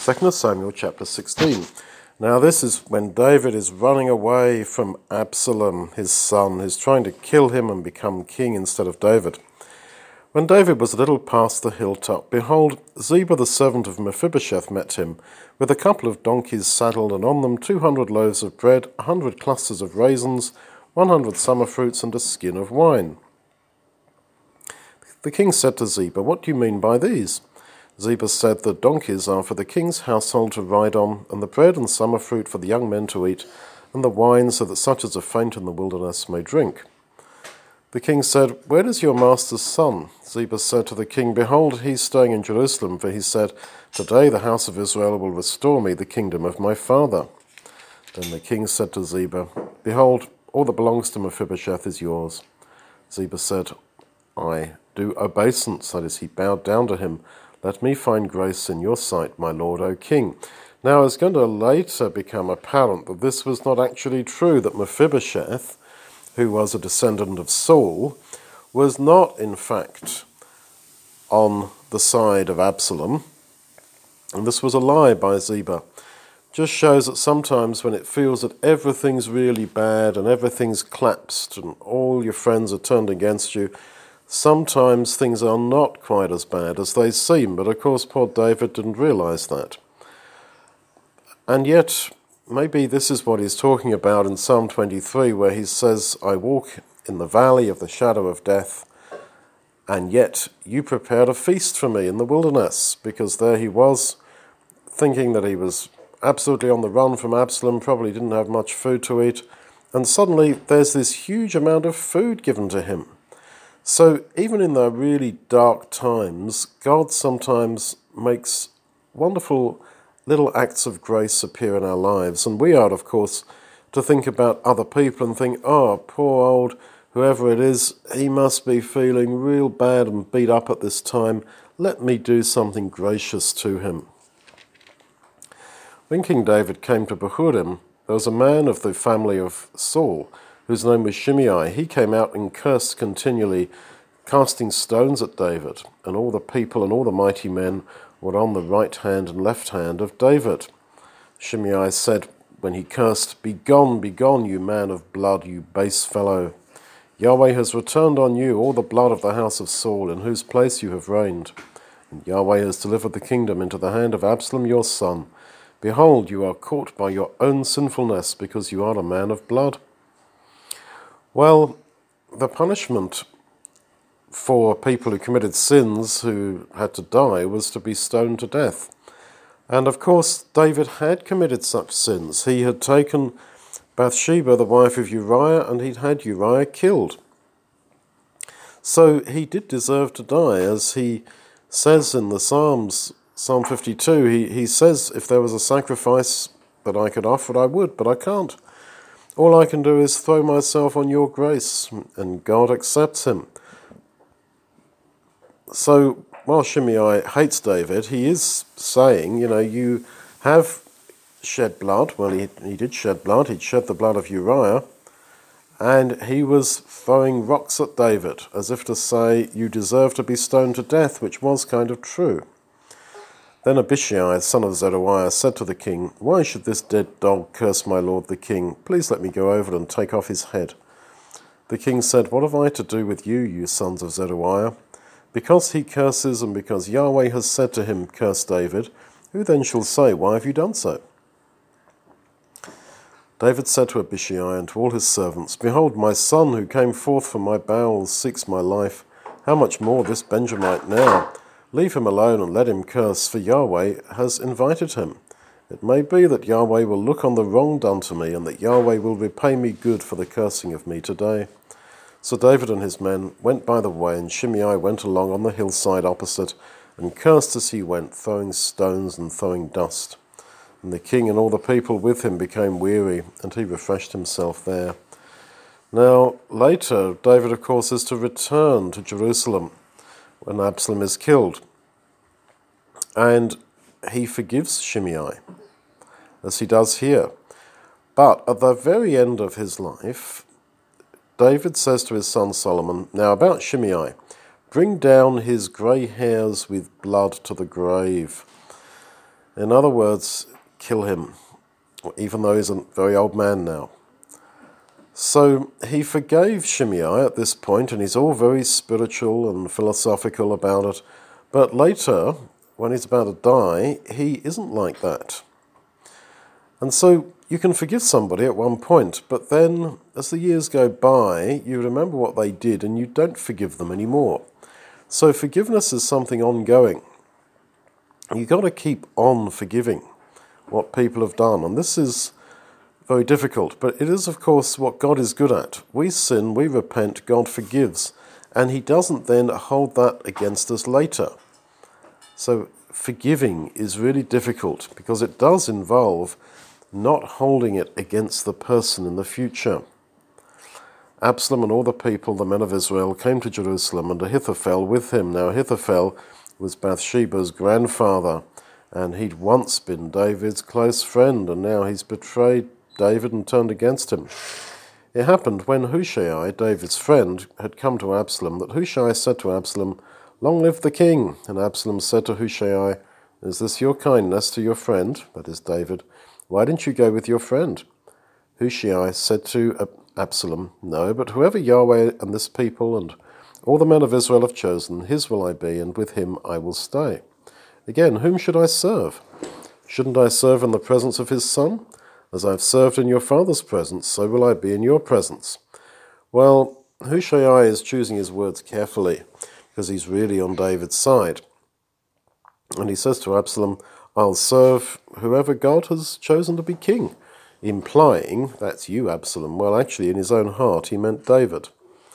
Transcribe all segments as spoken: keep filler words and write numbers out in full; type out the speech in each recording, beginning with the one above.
Second Samuel chapter sixteen. Now this is when David is running away from Absalom, his son, who's trying to kill him and become king instead of David. When David was a little past the hilltop, behold, Ziba the servant of Mephibosheth met him, with a couple of donkeys saddled, and on them two hundred loaves of bread, a hundred clusters of raisins, one hundred summer fruits, and a skin of wine. The king said to Ziba, "What do you mean by these?" Ziba said, "The donkeys are for the king's household to ride on, and the bread and summer fruit for the young men to eat, and the wine so that such as are faint in the wilderness may drink." The king said, "Where is your master's son?" Ziba said to the king, "Behold, he is staying in Jerusalem, for he said, 'Today the house of Israel will restore me the kingdom of my father.'" Then the king said to Ziba, "Behold, all that belongs to Mephibosheth is yours." Ziba said, "I do obeisance," that is, he bowed down to him. "Let me find grace in your sight, my lord, O king." Now it's going to later become apparent that this was not actually true, that Mephibosheth, who was a descendant of Saul, was not in fact on the side of Absalom. And this was a lie by Ziba. Just shows that sometimes when it feels that everything's really bad and everything's collapsed and all your friends are turned against you, sometimes things are not quite as bad as they seem. But of course, poor David didn't realize that. And yet, maybe this is what he's talking about in Psalm twenty-three, where he says, "I walk in the valley of the shadow of death, and yet you prepared a feast for me in the wilderness," because there he was, thinking that he was absolutely on the run from Absalom, probably didn't have much food to eat, and suddenly there's this huge amount of food given to him. So even in the really dark times, God sometimes makes wonderful little acts of grace appear in our lives. And we are, of course, to think about other people and think, "Oh, poor old whoever it is, he must be feeling real bad and beat up at this time. Let me do something gracious to him." When King David came to Bahurim, there was a man of the family of Saul, whose name was Shimei. He came out and cursed continually, casting stones at David, and all the people and all the mighty men were on the right hand and left hand of David. Shimei said, when he cursed, "Begone, begone, you man of blood, you base fellow. Yahweh has returned on you all the blood of the house of Saul, in whose place you have reigned. And Yahweh has delivered the kingdom into the hand of Absalom your son. Behold, you are caught by your own sinfulness, because you are a man of blood." Well, the punishment for people who committed sins who had to die was to be stoned to death. And of course, David had committed such sins. He had taken Bathsheba, the wife of Uriah, and he'd had Uriah killed. So he did deserve to die, as he says in the Psalms, Psalm fifty-two, he, he says, "If there was a sacrifice that I could offer, I would, but I can't. All I can do is throw myself on your grace," and God accepts him. So while Shimei hates David, he is saying, you know, you have shed blood. Well, he, he did shed blood. He'd shed the blood of Uriah, and he was throwing rocks at David, as if to say, you deserve to be stoned to death, which was kind of true. Then Abishai, son of Zeruiah, said to the king, "Why should this dead dog curse my lord the king? Please let me go over and take off his head." The king said, "What have I to do with you, you sons of Zeruiah? Because he curses, and because Yahweh has said to him, 'Curse David,' who then shall say, 'Why have you done so?'" David said to Abishai and to all his servants, "Behold, my son who came forth from my bowels seeks my life. How much more this Benjamite now? Leave him alone and let him curse, for Yahweh has invited him. It may be that Yahweh will look on the wrong done to me, and that Yahweh will repay me good for the cursing of me today." So David and his men went by the way, and Shimei went along on the hillside opposite, and cursed as he went, throwing stones and throwing dust. And the king and all the people with him became weary, and he refreshed himself there. Now, later, David, of course, is to return to Jerusalem when Absalom is killed. And he forgives Shimei, as he does here. But at the very end of his life, David says to his son Solomon, "Now about Shimei, bring down his grey hairs with blood to the grave." In other words, kill him, even though he's a very old man now. So he forgave Shimei at this point, and he's all very spiritual and philosophical about it. But later, when he's about to die, he isn't like that. And so you can forgive somebody at one point, but then as the years go by, you remember what they did and you don't forgive them anymore. So forgiveness is something ongoing. You've got to keep on forgiving what people have done. And this is very difficult, but it is, of course, what God is good at. We sin, we repent, God forgives, and he doesn't then hold that against us later. So forgiving is really difficult because it does involve not holding it against the person in the future. Absalom and all the people, the men of Israel, came to Jerusalem, and Ahithophel with him. Now Ahithophel was Bathsheba's grandfather, and he'd once been David's close friend, and now he's betrayed David and turned against him. It happened when Hushai, David's friend, had come to Absalom, that Hushai said to Absalom, "Long live the king!" And Absalom said to Hushai, "Is this your kindness to your friend?" That is David. "Why didn't you go with your friend?" Hushai said to Absalom, "No, but whoever Yahweh and this people and all the men of Israel have chosen, his will I be, and with him I will stay." Again, whom should I serve? Shouldn't I serve in the presence of his son? As I've served in your father's presence, so will I be in your presence. Well, Hushai is choosing his words carefully because he's really on David's side. And he says to Absalom, "I'll serve whoever God has chosen to be king," implying, "That's you, Absalom." Well, actually, in his own heart, he meant David.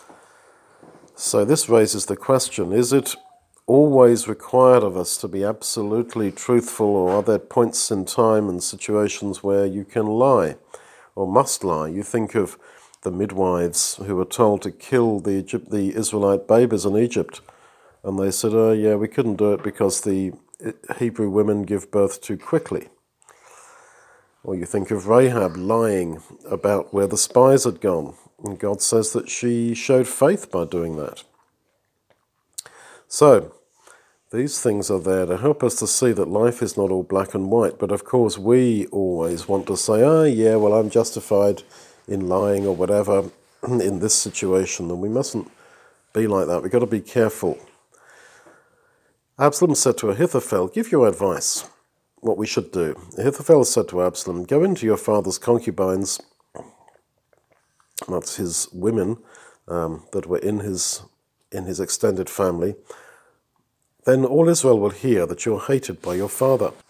So this raises the question, is it always required of us to be absolutely truthful, or are there points in time and situations where you can lie or must lie? You think of the midwives who were told to kill the Egypt, the Israelite babies in Egypt, and they said, "Oh yeah, we couldn't do it because the Hebrew women give birth too quickly." Or you think of Rahab lying about where the spies had gone, and God says that she showed faith by doing that. So, these things are there to help us to see that life is not all black and white, but of course we always want to say, "Oh yeah, well I'm justified in lying or whatever in this situation," and we mustn't be like that. We've got to be careful. Absalom said to Ahithophel, "Give your advice, what we should do." Ahithophel said to Absalom, "Go into your father's concubines," that's his women um, that were in his in his extended family, "then all Israel will hear that you're hated by your father."